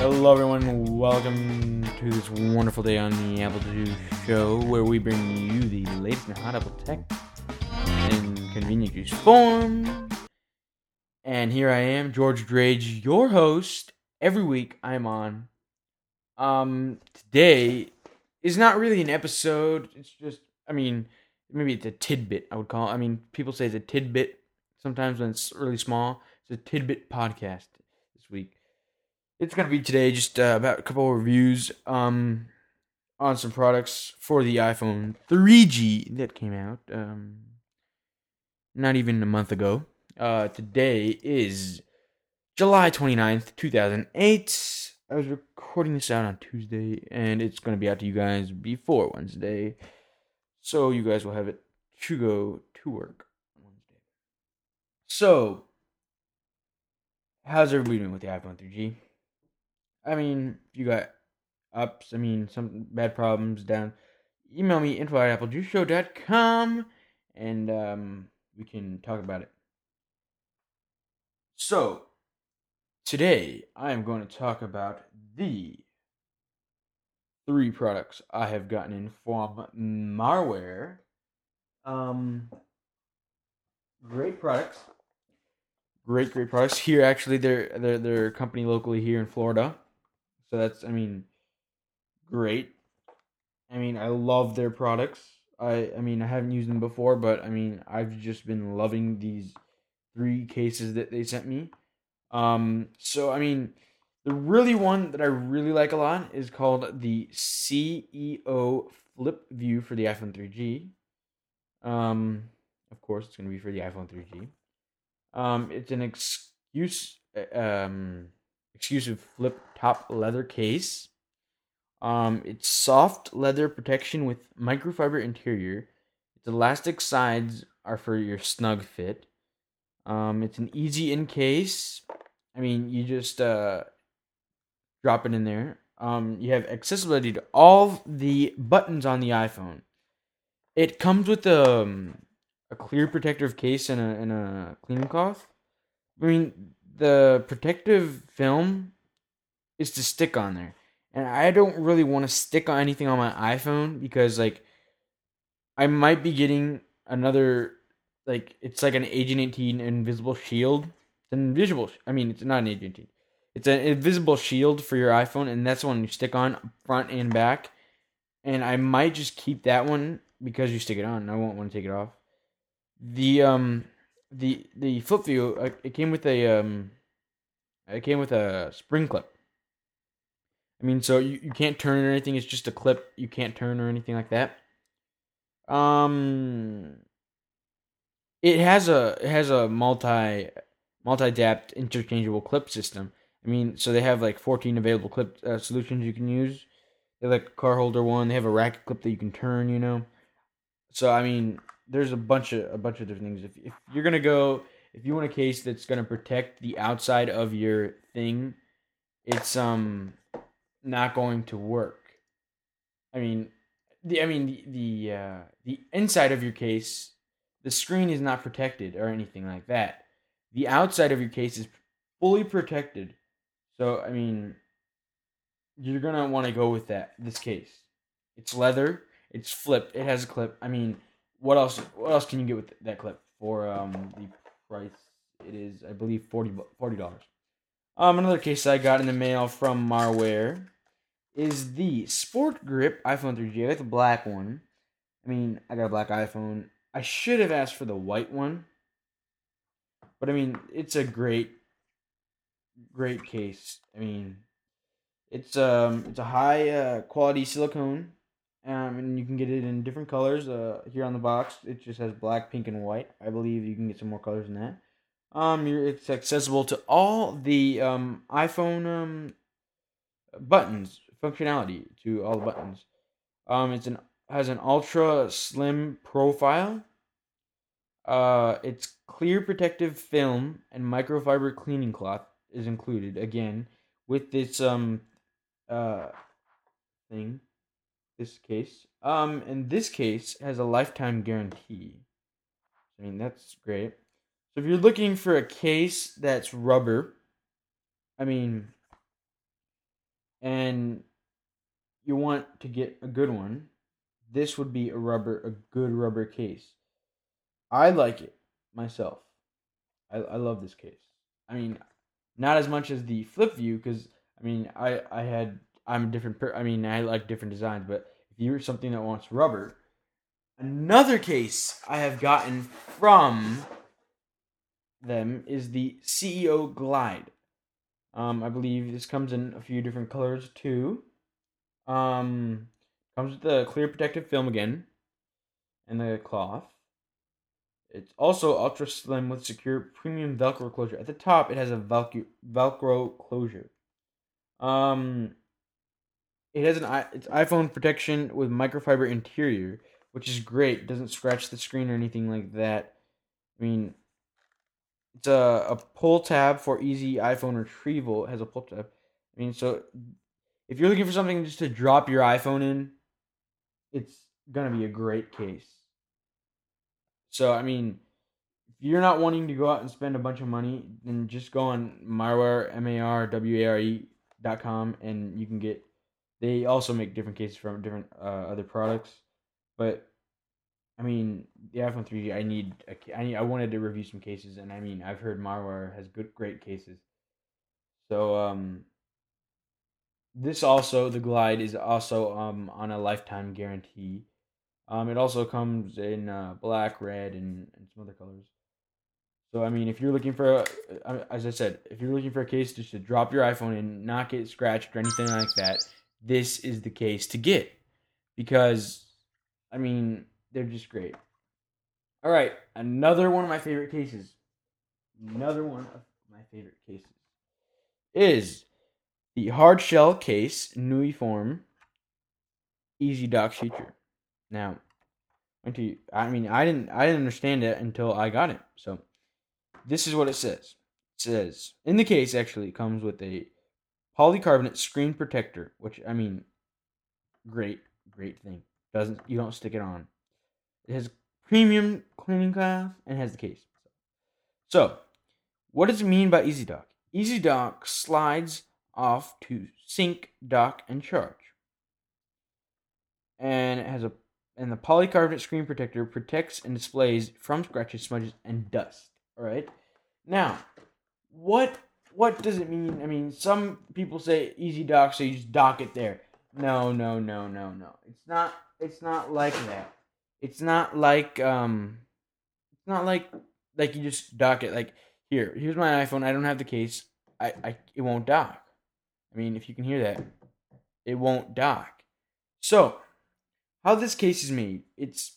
Hello everyone, welcome to this wonderful day on the Apple II Show, where we bring you the latest in hot Apple tech in convenient use form. And here I am, George Drage, your host. Every week I'm on. Today is not really an episode, it's just, maybe it's a tidbit, I would call it. People say it's a tidbit sometimes when it's really small. It's a tidbit podcast this week. It's going to be today just about a couple of reviews on some products for the iPhone 3G that came out not even a month ago. Today is July 29th, 2008. I was recording this out on Tuesday, and it's going to be out to you guys before Wednesday. So you guys will have it to go to work on Wednesday. So, how's everybody doing with the iPhone 3G? If you got ups, some bad problems, down, email me, info@applejuiceshow.com, and we can talk about it. So, today, I am going to talk about the 3 products I have gotten in from Marware. Great products. Great products. Here, actually, they're a company locally here in Florida. So that's, great. I love their products. I haven't used them before, but, I've just been loving these 3 cases that they sent me. The really one that I really like a lot is called the CEO Flip View for the iPhone 3G. Of course, it's going to be for the iPhone 3G. It's an exclusive flip top leather case. It's soft leather protection with microfiber interior. Its elastic sides are for your snug fit. It's an easy in case. You just drop it in there. You have accessibility to all the buttons on the iPhone. It comes with a clear protective case and a cleaning cloth. The protective film is to stick on there. And I don't really want to stick on anything on my iPhone because, I might be getting another, it's like an Agent 18 invisible shield. It's it's not an Agent 18. It's an invisible shield for your iPhone, and that's the one you stick on front and back. And I might just keep that one because you stick it on. I won't want to take it off. The Flip View, it came with a spring clip. So you can't turn or anything. It's just a clip. You can't turn or anything like that. It has a multi-dapped interchangeable clip system. So they have 14 available clip solutions you can use. They have a car holder one. They have a racket clip that you can turn. So there's a bunch of different things. If you're gonna go, if you want a case that's gonna protect the outside of your thing, it's not going to work. The inside of your case, the screen is not protected or anything like that. The outside of your case is fully protected. So you're gonna want to go with this case. It's leather. It's flipped. It has a clip. What else can you get with that clip for the price? It is, I believe, $40. Another case I got in the mail from Marware is the Sport Grip iPhone 3G. I got the black one. I got a black iPhone. I should have asked for the white one. But it's a great case. It's a high quality silicone. And you can get it in different colors. Here on the box, it just has black, pink, and white. I believe you can get some more colors than that. It's accessible to all the iPhone buttons, functionality to all the buttons. Has an ultra slim profile. It's clear protective film and microfiber cleaning cloth is included again with this thing. This case. And this case has a lifetime guarantee. That's great. So if you're looking for a case that's rubber, and you want to get a good one, this would be a good rubber case. I like it myself. I love this case. I mean, not as much as the flip view because I'm a different. I like different designs, but if you're something that wants rubber, another case I have gotten from them is the CEO Glide. I believe this comes in a few different colors too. Comes with the clear protective film again, and the cloth. It's also ultra slim with secure premium Velcro closure. At the top, it has a Velcro closure. Um, it has it's iPhone protection with microfiber interior, which is great. It doesn't scratch the screen or anything like that. I mean, it's a pull tab for easy iPhone retrieval. It has a pull tab. I mean, so if you're looking for something just to drop your iPhone in, it's gonna be a great case. So I mean, if you're not wanting to go out and spend a bunch of money, then just go on Marware, MARWARE.com, and you can get. They also make different cases from different other products, but I mean, the iPhone 3G. I wanted to review some cases, and I mean, I've heard Marware has great cases. So this also the Glide is also on a lifetime guarantee. It also comes in black, red, and some other colors. So I mean, if you're looking for, as I said, if you're looking for a case just to drop your iPhone in, not get scratched or anything like that, this is the case to get because, I mean, they're just great. All right, another one of my favorite cases. Another one of my favorite cases is the hard shell case Nuiform Easy Dock feature. Now, I didn't understand it until I got it. So this is what it says. It says in the case actually it comes with a polycarbonate screen protector, which I mean, great thing. You don't stick it on. It has premium cleaning cloth and has the case. So, what does it mean by Easy Dock? Easy Dock slides off to sync, dock, and charge. And it has the polycarbonate screen protector protects and displays from scratches, smudges, and dust. All right. Now, what does it mean? I mean, some people say Easy Dock, so you just dock it there. No. It's not like that. It's not like you just dock it. Like here's my iPhone. I don't have the case. It won't dock. I mean, if you can hear that, it won't dock. So, how this case is made? It's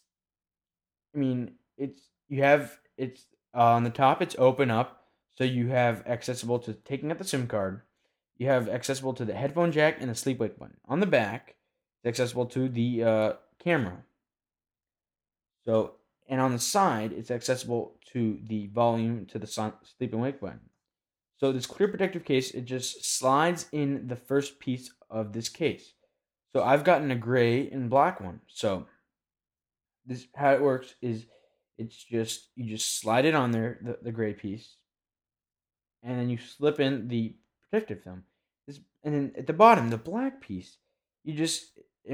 on the top. It's open up, so you have accessible to taking out the SIM card. You have accessible to the headphone jack and the sleep wake button. On the back, it's accessible to the camera. So, and on the side, it's accessible to the volume to the sleep and wake button. So this clear protective case, it just slides in the first piece of this case. So I've gotten a gray and black one. So this how it works is you just slide it on there, the gray piece, and then you slip in the protective film. And then at the bottom, the black piece, it's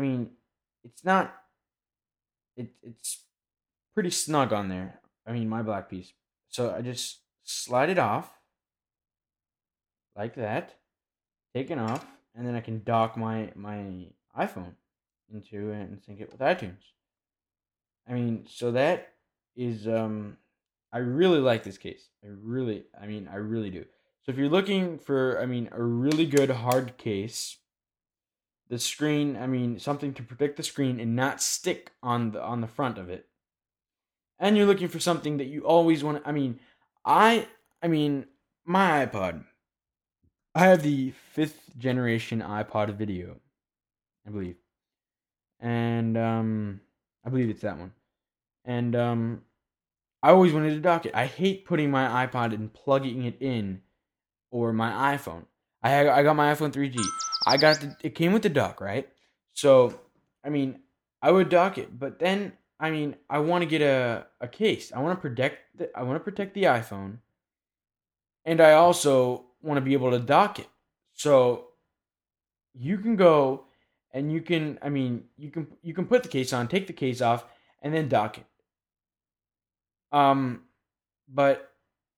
pretty snug on there. I mean, my black piece. So I just slide it off like that, taken off, and then I can dock my iPhone into it and sync it with iTunes. I mean, so that is I really like this case. I really do. So if you're looking for a really good hard case, the screen, something to protect the screen and not stick on the front of it. And you're looking for something that you always want to my iPod. I have the 5th generation iPod video, I believe. And I believe it's that one. And I always wanted to dock it. I hate putting my iPod and plugging it in, or my iPhone. I got my iPhone 3G. It came with the dock, right? So, I would dock it, but then I want to get a case. I want to protect the iPhone, and I also want to be able to dock it. So you can go and you can put the case on, take the case off, and then dock it. But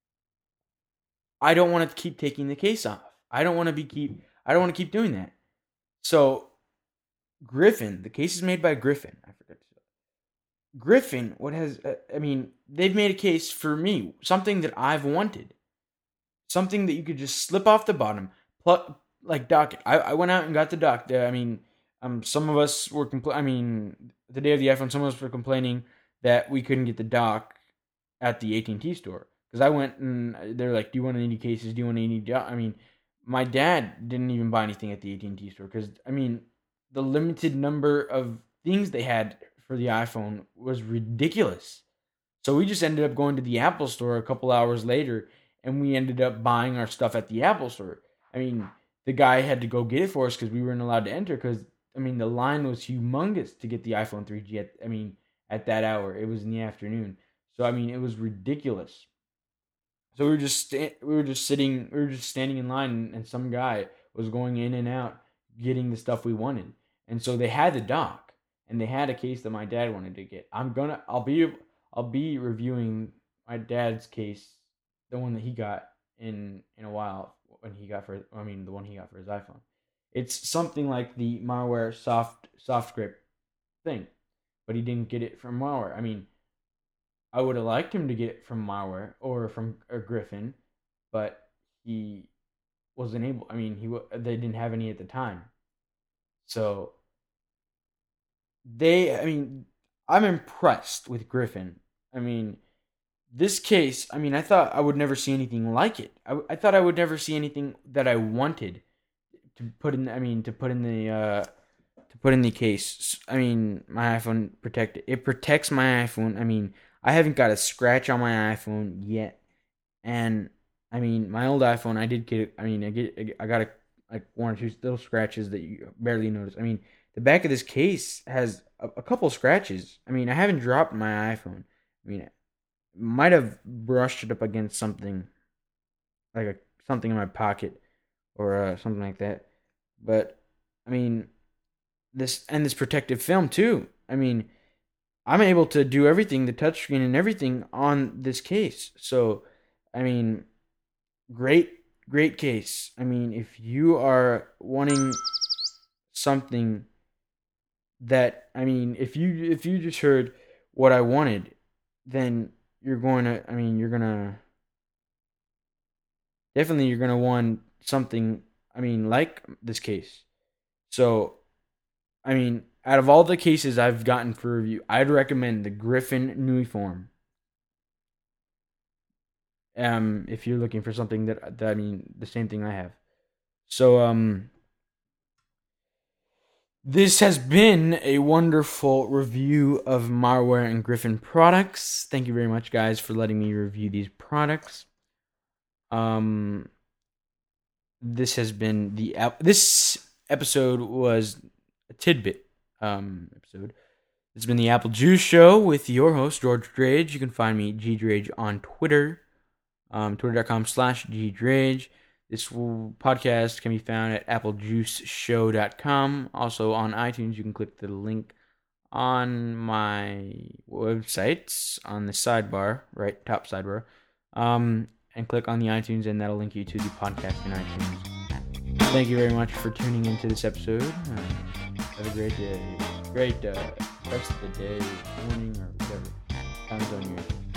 I don't want to keep taking the case off. I don't want to keep doing that. So Griffin, the case is made by Griffin. I forgot to say. Griffin, they've made a case for me, something that I've wanted. Something that you could just slip off the bottom, dock it. I went out and got the dock. Some of us were the day of the iPhone, some of us were complaining that we couldn't get the dock at the AT&T store. Because I went and they're like, do you want any cases? Do you want any dock? My dad didn't even buy anything at the AT&T store. Because, the limited number of things they had for the iPhone was ridiculous. So we just ended up going to the Apple store a couple hours later, and we ended up buying our stuff at the Apple store. The guy had to go get it for us because we weren't allowed to enter because, the line was humongous to get the iPhone 3G at that hour. It was in the afternoon. So, it was ridiculous. So we were just standing in line, and some guy was going in and out getting the stuff we wanted. And so they had the dock, and they had a case that my dad wanted to get. I'll be reviewing my dad's case, the one that he got in a while the one he got for his iPhone. It's something like the Marware soft grip thing, but he didn't get it from Marware. I would have liked him to get it from Marware or from Griffin, but he wasn't able. They didn't have any at the time. So I'm impressed with Griffin. This case, I thought I would never see anything like it. I thought I would never see anything that I wanted to put in. To put in the case. My iPhone protects my iPhone. I haven't got a scratch on my iPhone yet, and my old iPhone, I did get it. I got one or two little scratches that you barely notice. The back of this case has a couple scratches. I haven't dropped my iPhone. Might have brushed it up against something, something in my pocket, or something like that. But this protective film too. I'm able to do everything, the touchscreen and everything on this case. So, great case. If you are wanting something that, if you just heard what I wanted, then you're going to want something, like this case. So, out of all the cases I've gotten for review, I'd recommend the Griffin Nuiform. If you're looking for something that the same thing I have. So, this has been a wonderful review of Marware and Griffin products. Thank you very much, guys, for letting me review these products. This has been this episode was a tidbit episode. It's been the Apple Juice Show with your host, George Drage. You can find me, gdrage, on Twitter, twitter.com/gdrage. This podcast can be found at applejuiceshow.com. Also on iTunes, you can click the link on my websites on the sidebar, right, top sidebar, and click on the iTunes, and that'll link you to the podcast in iTunes. Thank you very much for tuning into this episode. Have a great day, rest of the day, morning, or whatever time zone you're in.